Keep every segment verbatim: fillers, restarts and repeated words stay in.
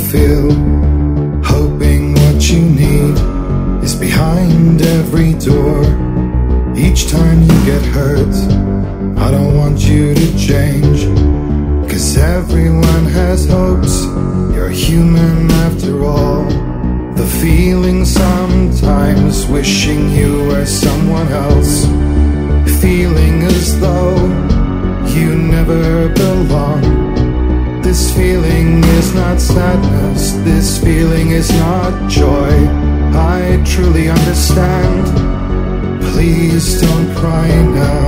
feel, hoping what you need is behind every door. Each time you get hurt, I don't want you to change, 'cause everyone has hopes, you're human after all. The feeling sometimes wishing you were someone else, feeling as though you never belong. This feeling is not sadness, this feeling is not joy. I truly understand, please don't cry now.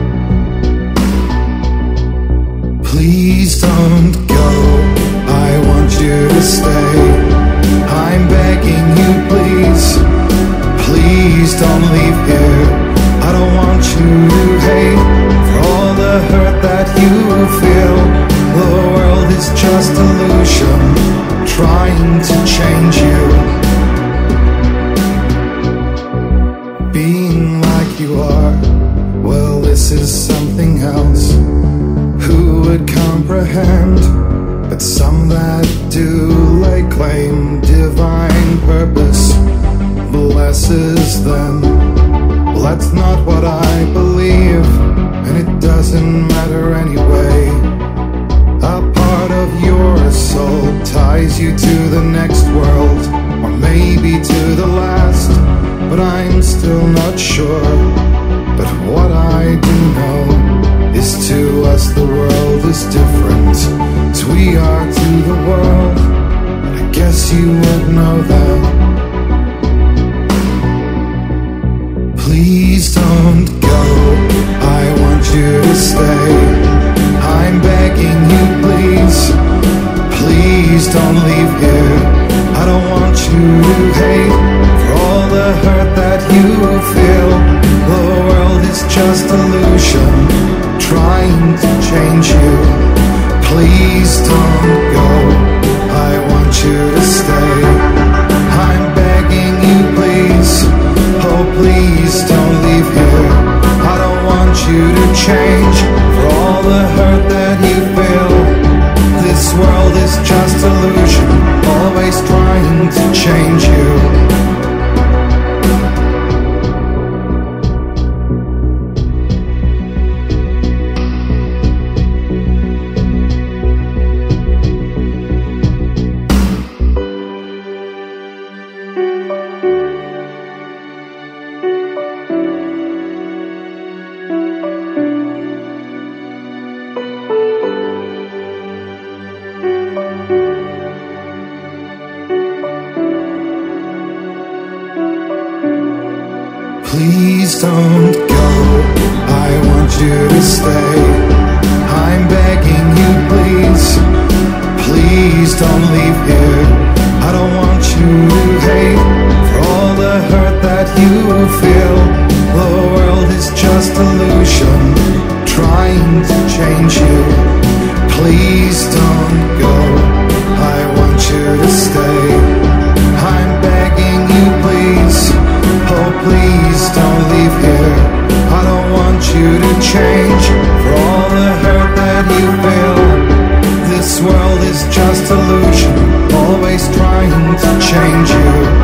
Please don't go, I want you to stay. I'm begging you, please, please don't leave here. I don't want you to hate for all the hurt that you feel. The world is just illusion, trying to change you. Being like you are, well, this is something else. Who would comprehend? But some that do lay claim divine purpose blesses them. Well, that's not what I believe, and it doesn't matter anyway. A part of your soul ties you to the next world, or maybe to the last, but I'm still not sure. But what I do know is to us the world is different as we are to the world, and I guess you would know that. Please don't go, I want you to stay. I'm begging you, please, please don't leave here. I don't want you to hate for all the hurt that you feel. The world is just illusion, trying to change you. Please don't go, I want you to stay. I'm begging you, please, oh please don't leave here. I don't want you to change for all the hurt that you feel. This world is just illusion, always trying to change you. Please don't go, I want you to stay. I'm begging you, please, please don't leave here. I don't want you to hate for all the hurt that you feel. The world is just illusion, trying to change you. Please don't go, I want you to stay. I'm begging you, please, oh please don't leave here. I don't want you to change for all the hurt that you feel. This world is just illusion, always trying to change you.